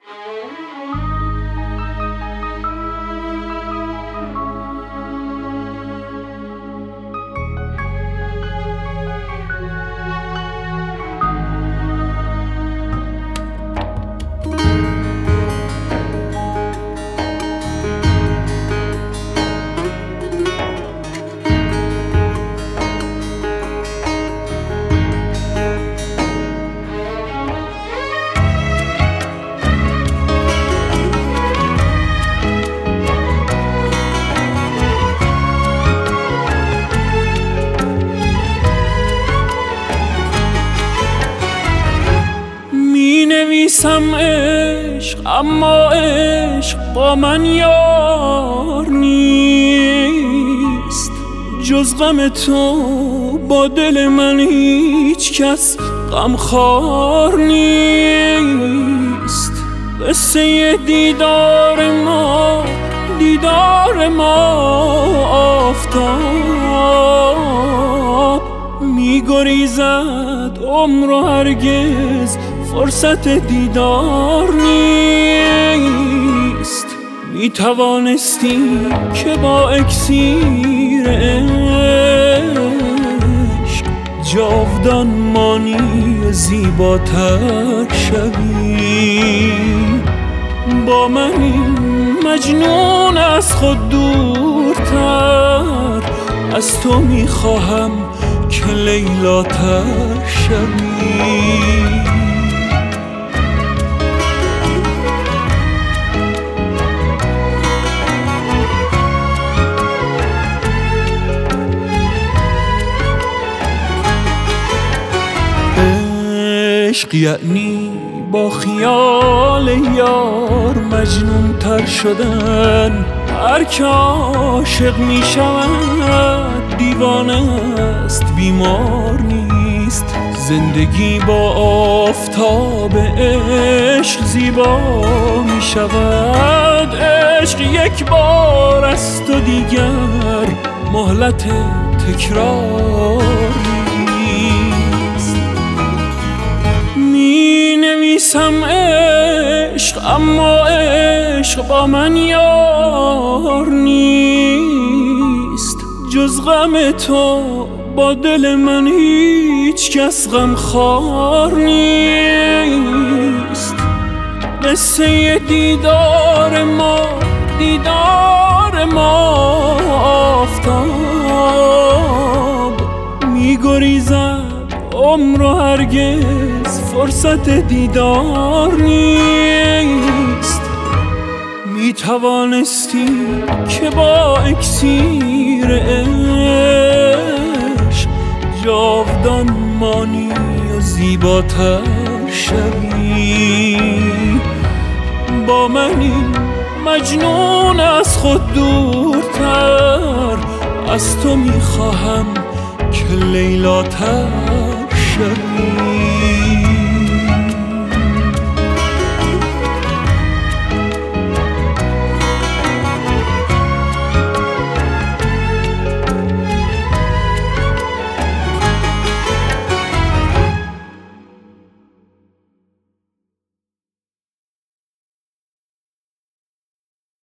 نویسم عشق اما عشق با من یار نیست، جز غم تو با دل من هیچ کس غمخوار نیست. قصه دیدار ما آفتاب می‌گریزد عمر و هرگز فرصت دیدار نیست. می توانستی که با اکسیر عشق جاودان مانی زیباتر شوی. با من این مجنون از خود دورتر، از تو می خواهم که لیلاتر شوی. عشق یعنی با خیال یار مجنون تر شدن. هر که عاشق می شود دیوانه است، بیمار نیست. زندگی با آفتاب عشق زیبا می شود. عشق یک بار است و دیگر مهلت تکرار نیست. می نویسم عشق اما عشق با من یار نیست، جز غم تو با دل من هیچ کس غمخوار نیست. قصه دیدار ما آفتاب می‌گریزد عمر و هرگز فرصت دیدار نیست. می توانستی که با اکسیر عشق جاودان مانی و زیباتر شوی. با من این مجنون از خود دورتر، از تو می خواهم که لیلاتر شوی.